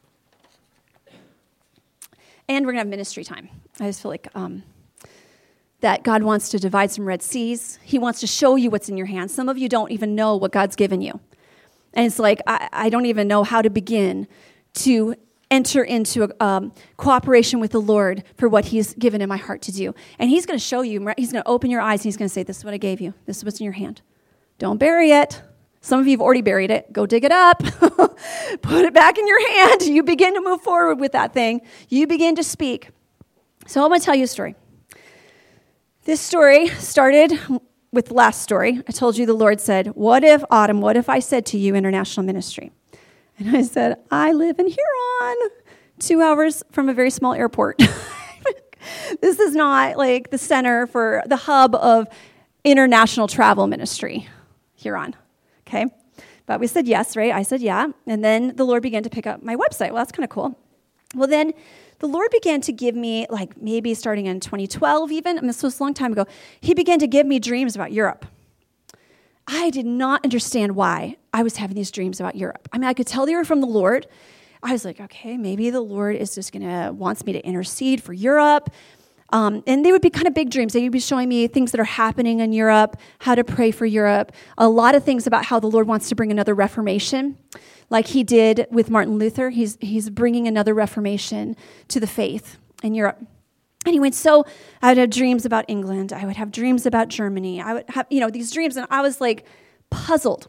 And we're going to have ministry time. I just feel like that God wants to divide some Red Seas. He wants to show you what's in your hands. Some of you don't even know what God's given you. And it's like, I don't even know how to begin to enter into a cooperation with the Lord for what he's given in my heart to do. And he's going to show you, he's going to open your eyes, and he's going to say, this is what I gave you. This is what's in your hand. Don't bury it. Some of you have already buried it. Go dig it up. Put it back in your hand. You begin to move forward with that thing. You begin to speak. So I'm going to tell you a story. This story started with the last story. I told you the Lord said, what if I said to you international ministry? And I said, I live in Huron, 2 hours from a very small airport. This is not like the center for the hub of international travel ministry, Huron. Okay? But we said yes, right? I said yeah. And then the Lord began to pick up my website. Well, that's kind of cool. Well, then the Lord began to give me, like maybe starting in 2012 even, this was a long time ago, he began to give me dreams about Europe. I did not understand why I was having these dreams about Europe. I mean, I could tell they were from the Lord. I was like, okay, maybe the Lord is just wants me to intercede for Europe. And they would be kind of big dreams. They would be showing me things that are happening in Europe, how to pray for Europe, a lot of things about how the Lord wants to bring another Reformation, like he did with Martin Luther. He's bringing another Reformation to the faith in Europe. Anyway, so I would have dreams about England. I would have dreams about Germany. I would have, these dreams, and I was like puzzled.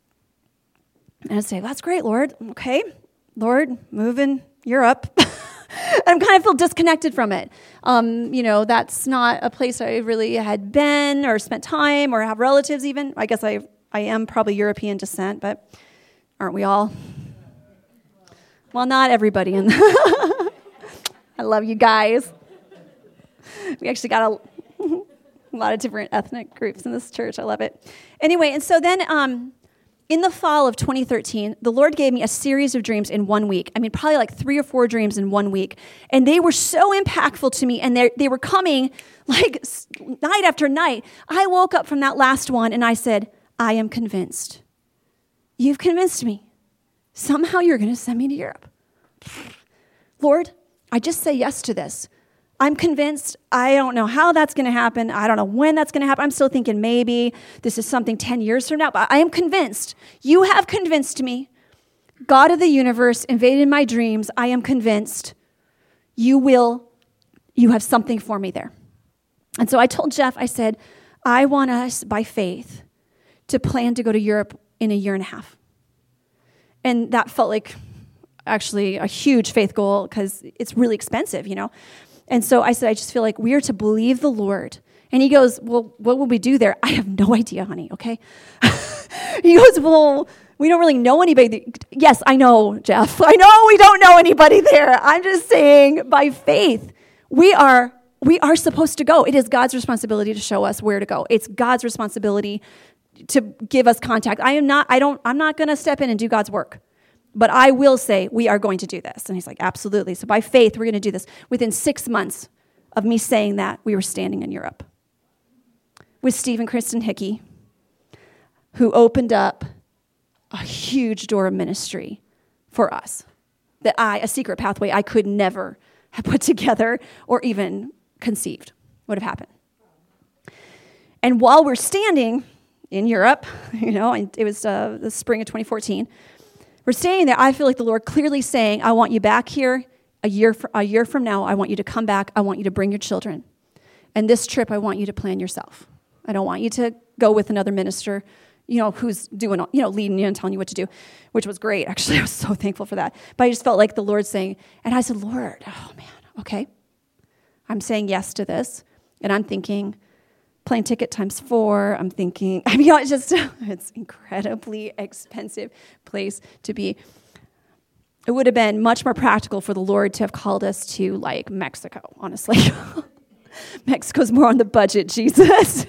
And I'd say, that's great, Lord. Okay, Lord, move in Europe. I'm kind of feel disconnected from it. That's not a place I really had been or spent time or have relatives even. I guess I am probably European descent, but aren't we all? Well, not everybody. I love you guys. We actually got a lot of different ethnic groups in this church. I love it. Anyway, and so then in the fall of 2013, the Lord gave me a series of dreams in 1 week. I mean, probably like 3 or 4 dreams in 1 week. And they were so impactful to me, and they were coming like night after night. I woke up from that last one, and I said, I am convinced. You've convinced me. Somehow you're going to send me to Europe. Lord, I just say yes to this. I'm convinced. I don't know how that's going to happen. I don't know when that's going to happen. I'm still thinking maybe this is something 10 years from now, but I am convinced. You have convinced me. God of the universe invaded my dreams. I am convinced you have something for me there. And so I told Jeff, I said, I want us by faith to plan to go to Europe in 1.5 years. And that felt like actually a huge faith goal because it's really expensive, And so I said, I just feel like we are to believe the Lord. And he goes, well, what will we do there? I have no idea, honey, okay? He goes, well, we don't really know anybody. Yes, I know, Jeff. I know we don't know anybody there. I'm just saying by faith, we are supposed to go. It is God's responsibility to show us where to go. It's God's responsibility to give us contact. I'm not going to step in and do God's work. But I will say, we are going to do this. And he's like, absolutely. So by faith, we're going to do this. Within 6 months of me saying that, we were standing in Europe with Steve and Kristen Hickey, who opened up a huge door of ministry for us. A secret pathway I could never have put together or even conceived would have happened. And while we're standing in Europe, and it was the spring of 2014, we're standing there. I feel like the Lord clearly saying, I want you back here a year from now. I want you to come back. I want you to bring your children. And this trip, I want you to plan yourself. I don't want you to go with another minister, who's doing, leading you and telling you what to do, which was great. Actually, I was so thankful for that. But I just felt like the Lord saying, and I said, Lord, oh man, okay. I'm saying yes to this. And I'm thinking, plane ticket times 4. I'm thinking, it's incredibly expensive place to be. It would have been much more practical for the Lord to have called us to like Mexico, honestly. Mexico's more on the budget, Jesus.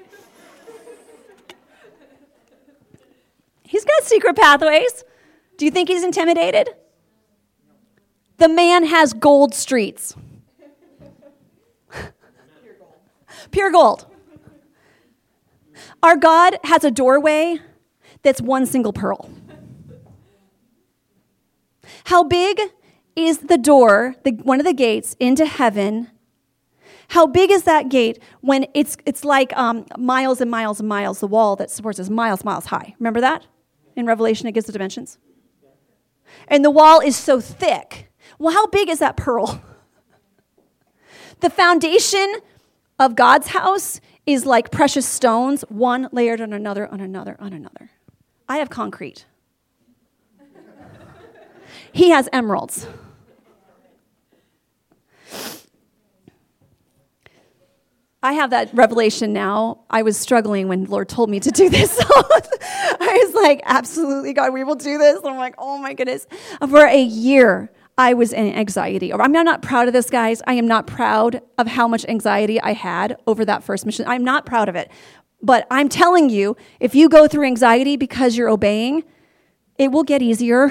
He's got secret pathways. Do you think he's intimidated? The man has gold streets. Pure gold. Our God has a doorway that's one single pearl. How big is the door, one of the gates into heaven? How big is that gate when it's like miles and miles and miles? The wall that supports is miles high. Remember that? In Revelation, it gives the dimensions. And the wall is so thick. Well, how big is that pearl? The foundation of God's house is like precious stones, one layered on another, on another, on another. I have concrete. He has emeralds. I have that revelation now. I was struggling when the Lord told me to do this. I was like, absolutely, God, we will do this. And I'm like, oh my goodness. For a year, I was in anxiety. I'm not proud of this, guys. I am not proud of how much anxiety I had over that first mission. I'm not proud of it. But I'm telling you, if you go through anxiety because you're obeying, it will get easier.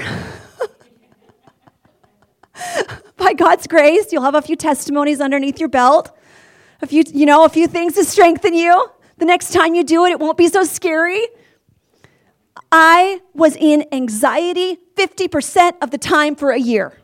By God's grace, you'll have a few testimonies underneath your belt. A few things to strengthen you. The next time you do it, it won't be so scary. I was in anxiety 50% of the time for a year.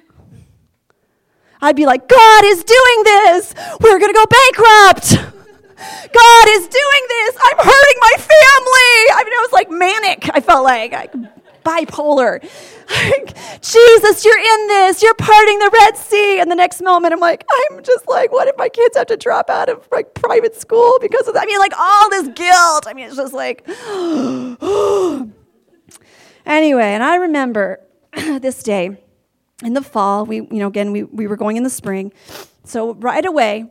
I'd be like, God is doing this. We're going to go bankrupt. God is doing this. I'm hurting my family. I was like manic. I felt like bipolar. Jesus, you're in this. You're parting the Red Sea. And the next moment, I'm just like, what if my kids have to drop out of private school because of that? All this guilt. It's just like, anyway, and I remember this day, in the fall. We were going in the spring. So right away,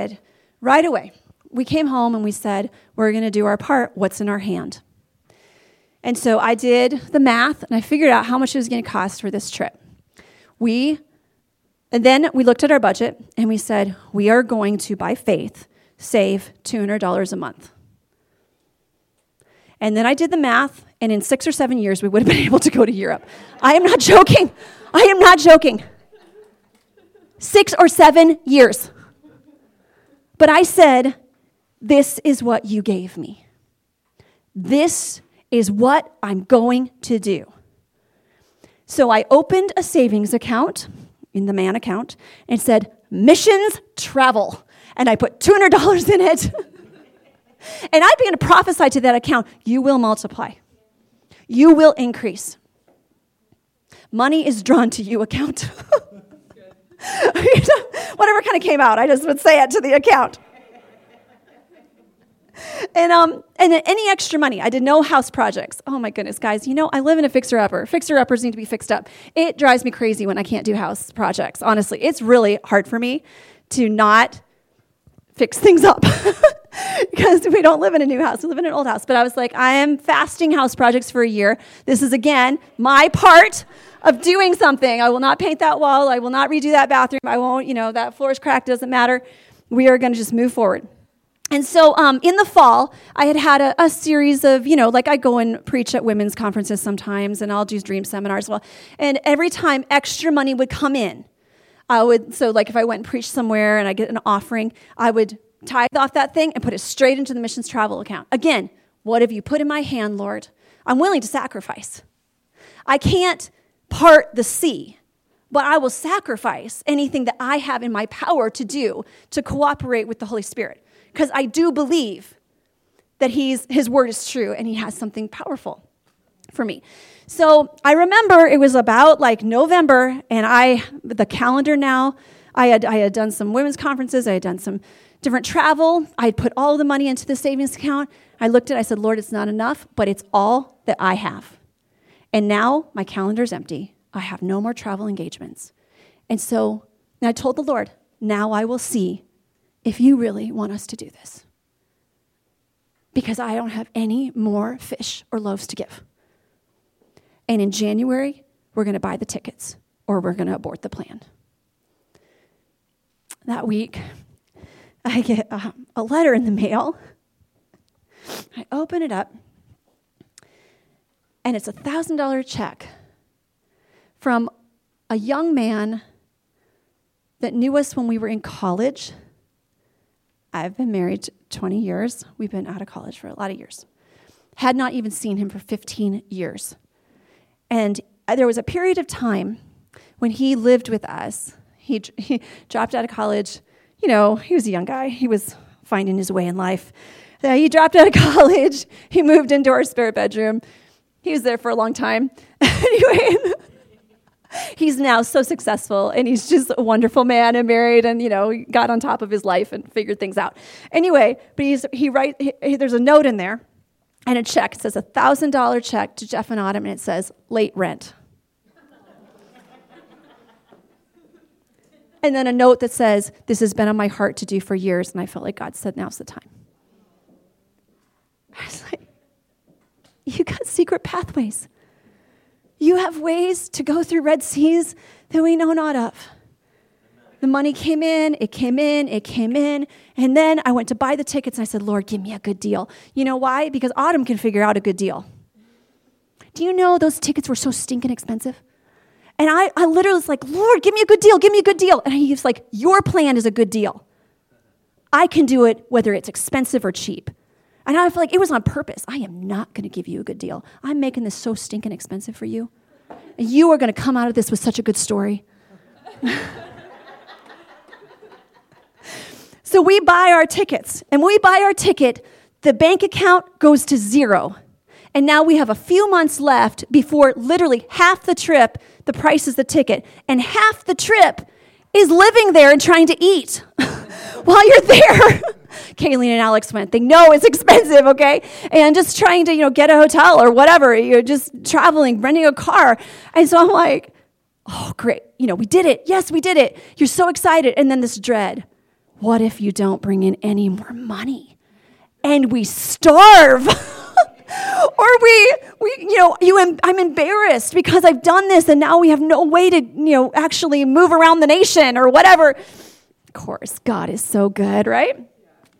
we came home and we said, we're going to do our part. What's in our hand? And so I did the math, and I figured out how much it was going to cost for this trip. And then we looked at our budget, and we said, we are going to, by faith, save $200 a month. And then I did the math, and in 6 or 7 years, we would have been able to go to Europe. I am not joking. 6 or 7 years. But I said, this is what you gave me. This is what I'm going to do. So I opened a savings account in the man account and said, missions travel. And I put $200 in it. And I began to prophesy to that account, you will multiply. You will increase. Money is drawn to you account. Whatever kind of came out, I just would say it to the account. And then any extra money. I did no house projects. Oh my goodness, guys. I live in a fixer-upper. Fixer-uppers need to be fixed up. It drives me crazy when I can't do house projects, honestly. It's really hard for me to not fix things up because we don't live in a new house. We live in an old house. But I was like, I am fasting house projects for a year. This is, again, my part of doing something. I will not paint that wall. I will not redo that bathroom. I won't, that floor is cracked. Doesn't matter. We are going to just move forward. And so in the fall, I had a series of, like I go and preach at women's conferences sometimes, and I'll do dream seminars as well. And every time extra money would come in, if I went and preached somewhere and I get an offering, I would tithe off that thing and put it straight into the missions travel account. Again, what have you put in my hand, Lord? I'm willing to sacrifice. I can't part the sea, but I will sacrifice anything that I have in my power to do to cooperate with the Holy Spirit. Because I do believe that his word is true and he has something powerful for me. So I remember it was about like November, and the calendar now, I had done some women's conferences, I had done some different travel, I had put all the money into the savings account. I looked at it, I said, Lord, it's not enough, but it's all that I have. And now my calendar's empty. I have no more travel engagements. And so I told the Lord, now I will see if you really want us to do this. Because I don't have any more fish or loaves to give. And in January, we're going to buy the tickets or we're going to abort the plan. That week, I get a letter in the mail. I open it up, and it's a $1,000 check from a young man that knew us when we were in college. I've been married 20 years. We've been out of college for a lot of years. Had not even seen him for 15 years. And there was a period of time when he lived with us. He dropped out of college. He was a young guy. He was finding his way in life. He dropped out of college. He moved into our spare bedroom. He was there for a long time. Anyway, he's now so successful, and he's just a wonderful man and married, and got on top of his life and figured things out. Anyway, but there's a note in there and a check. It says $1,000 check to Jeff and Autumn, and it says late rent. And then a note that says, this has been on my heart to do for years, and I felt like God said, now's the time. I was like, you got secret pathways. You have ways to go through Red Seas that we know not of. The money came in, and then I went to buy the tickets, and I said, Lord, give me a good deal. You know why? Because Autumn can figure out a good deal. Do you know those tickets were so stinking expensive? And I literally was like, Lord, give me a good deal. And he was like, your plan is a good deal. I can do it whether it's expensive or cheap. And I feel like it was on purpose. I am not going to give you a good deal. I'm making this so stinking expensive for you. And you are going to come out of this with such a good story. So we buy our tickets. And when we buy our ticket, the bank account goes to zero. And now we have a few months left before literally half the trip, the price is the ticket. And half the trip is living there and trying to eat while you're there. Kayleen and Alex went. They know it's expensive, okay? And just trying to, get a hotel or whatever. You're just traveling, renting a car. And so I'm like, Oh, great. We did it. Yes, we did it. You're so excited. And then this dread. What if you don't bring in any more money and we starve? Or I'm embarrassed because I've done this and now we have no way to, actually move around the nation or whatever. Of course, God is so good, right? Amen.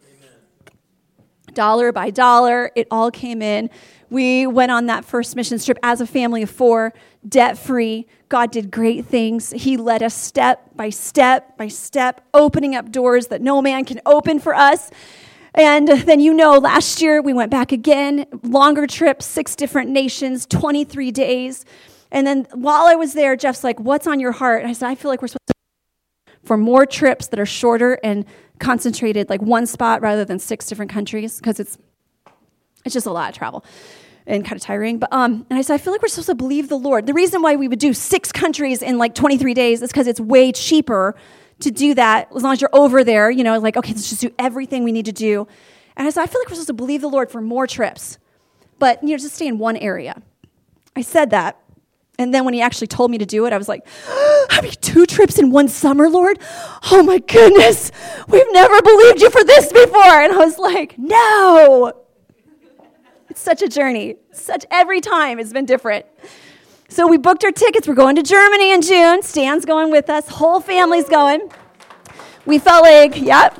Dollar by dollar, it all came in. We went on that first mission trip as a family of 4, debt-free. God did great things. He led us step by step by step, opening up doors that no man can open for us. And then, last year we went back again, longer trip, 6 different nations, 23 days. And then while I was there, Jeff's like, what's on your heart? And I said, I feel like we're supposed to for more trips that are shorter and concentrated, like one spot rather than 6 different countries, because it's just a lot of travel and kind of tiring. But and I said, I feel like we're supposed to believe the Lord. The reason why we would do 6 countries in like 23 days is because it's way cheaper to do that as long as you're over there, okay, let's just do everything we need to do. And I said, I feel like we're supposed to believe the Lord for more trips, but, just stay in one area. I said that. And then when he actually told me to do it, I was like, 2 trips in one summer, Lord? Oh my goodness, we've never believed you for this before. And I was like, no. It's such a journey. Every time it's been different. So we booked our tickets. We're going to Germany in June. Stan's going with us. Whole family's going. We felt like, yep.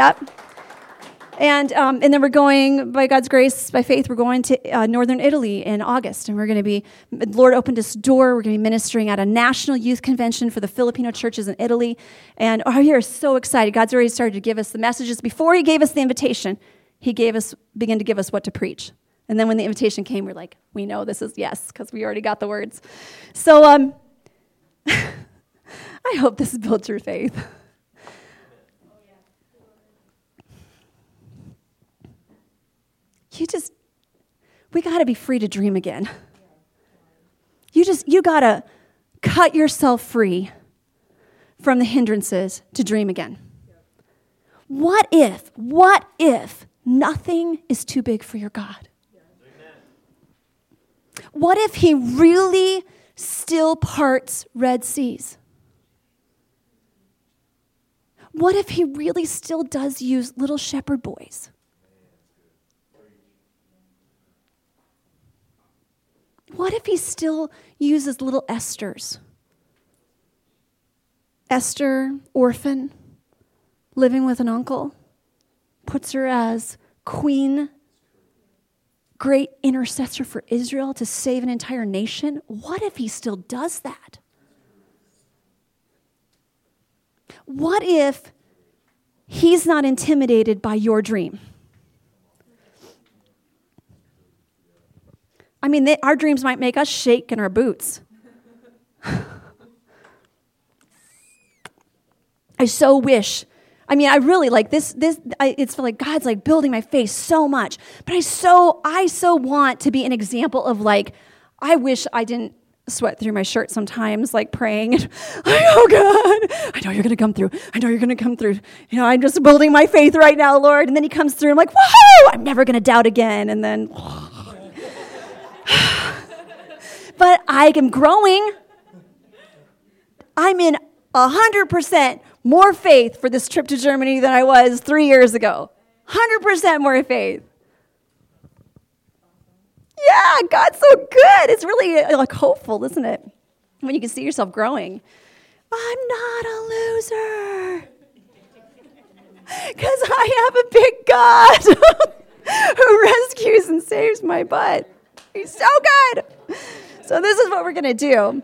And then we're going, by God's grace, by faith, we're going to northern Italy in August. And we're going to be, the Lord opened this door. We're going to be ministering at a national youth convention for the Filipino churches in Italy. And we are so excited. God's already started to give us the messages. Before he gave us the invitation, he began to give us what to preach. And then when the invitation came, we're like, we know this is yes, because we already got the words. So I hope this builds your faith. We got to be free to dream again. You got to cut yourself free from the hindrances to dream again. What if nothing is too big for your God? What if he really still parts Red Seas? What if he really still does use little shepherd boys? What if he still uses little Esthers? Esther, orphan, living with an uncle, puts her as queen, great intercessor for Israel to save an entire nation. What if he still does that? What if he's not intimidated by your dream? I mean, our dreams might make us shake in our boots. I so wish. I really like this. It's like God's like building my faith so much. But I so want to be an example of like, I wish I didn't sweat through my shirt sometimes, like praying. And, oh God, I know you're going to come through. I know you're going to come through. I'm just building my faith right now, Lord. And then he comes through. I'm like, whoa, I'm never going to doubt again. And then, but I am growing. I'm in 100% more faith for this trip to Germany than I was 3 years ago. 100% more faith. Yeah, God's so good. It's really like hopeful, isn't it? When you can see yourself growing. I'm not a loser. Because I have a big God who rescues and saves my butt. He's so good. So this is what we're going to do.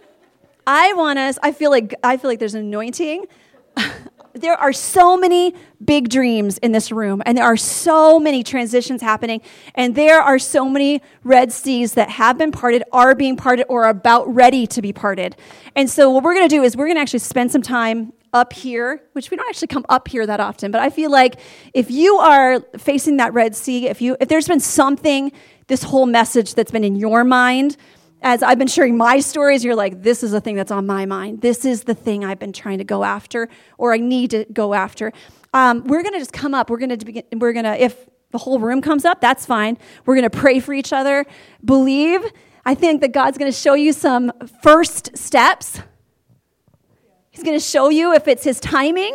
I feel like there's an anointing. There are so many big dreams in this room, and there are so many transitions happening, and there are so many Red Seas that have been parted, are being parted, or are about ready to be parted. And so what we're going to do is we're going to actually spend some time up here, which we don't actually come up here that often, but I feel like if you are facing that Red Sea, if there's been something, this whole message that's been in your mind, as I've been sharing my stories, you're like, this is the thing that's on my mind. This is the thing I've been trying to go after, or I need to go after. We're going to just come up. We're going to, if the whole room comes up, that's fine. We're going to pray for each other. Believe. I think that God's going to show you some first steps. He's going to show you if it's his timing.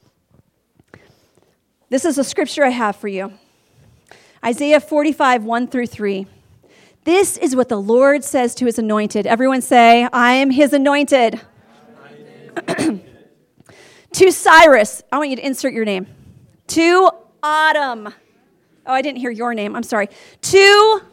This is a scripture I have for you. Isaiah 45, 1-3. This is what the Lord says to his anointed. Everyone say, I am his anointed. To Cyrus, I want you to insert your name. To Autumn. Oh, I didn't hear your name. I'm sorry. To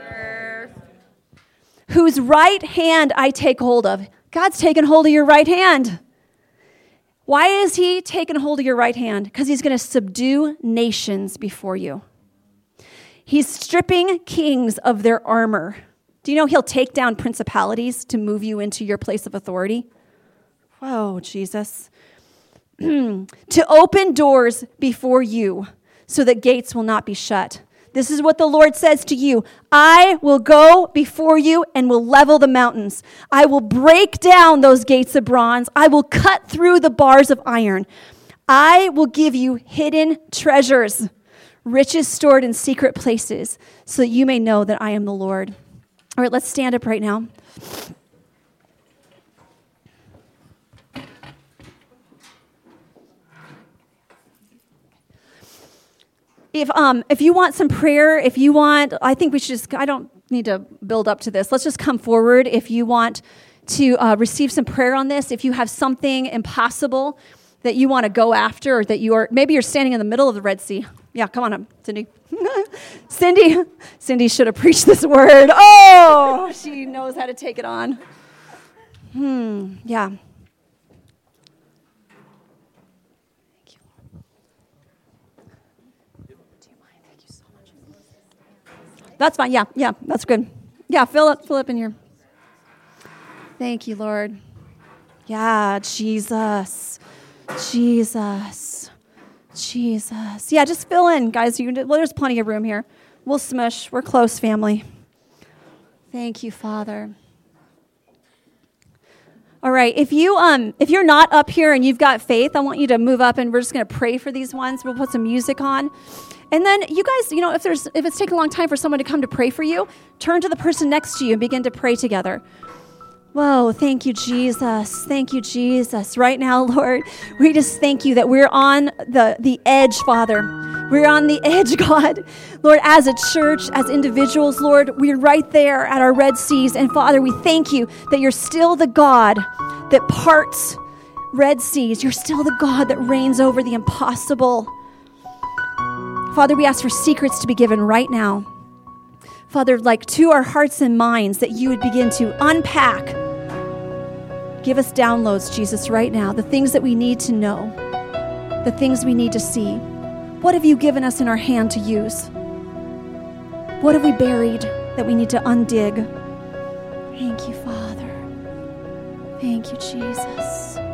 whose right hand I take hold of. God's taken hold of your right hand. Why is he taking hold of your right hand? Because he's going to subdue nations before you. He's stripping kings of their armor. Do you know he'll take down principalities to move you into your place of authority? Whoa, Jesus. To open doors before you so that gates will not be shut. This is what the Lord says to you. I will go before you and will level the mountains. I will break down those gates of bronze. I will cut through the bars of iron. I will give you hidden treasures, riches stored in secret places, so that you may know that I am the Lord. All right, let's stand up right now. If you want some prayer, I think we should just, I don't need to build up to this. Let's just come forward if you want to receive some prayer on this. If you have something impossible that you want to go after, or that maybe you're standing in the middle of the Red Sea. Yeah, come on up, Cindy. Cindy should have preached this word. Oh, she knows how to take it on. Yeah. That's fine. Yeah, that's good. Yeah, fill up in here. Thank you, Lord. Yeah, Jesus. Yeah, just fill in, guys. There's plenty of room here. We'll smush. We're close, family. Thank you, Father. All right, if you're not up here and you've got faith, I want you to move up, and we're just going to pray for these ones. We'll put some music on. And then you guys, if it's taking a long time for someone to come to pray for you, turn to the person next to you and begin to pray together. Whoa, thank you, Jesus. Thank you, Jesus. Right now, Lord, we just thank you that we're on the edge, Father. We're on the edge, God. Lord, as a church, as individuals, Lord, we're right there at our Red Seas. And Father, we thank you that you're still the God that parts Red Seas. You're still the God that reigns over the impossible. Father, we ask for secrets to be given right now. Father, like to our hearts and minds, that you would begin to unpack. Give us downloads, Jesus, right now. The things that we need to know. The things we need to see. What have you given us in our hand to use? What have we buried that we need to undig? Thank you, Father. Thank you, Jesus.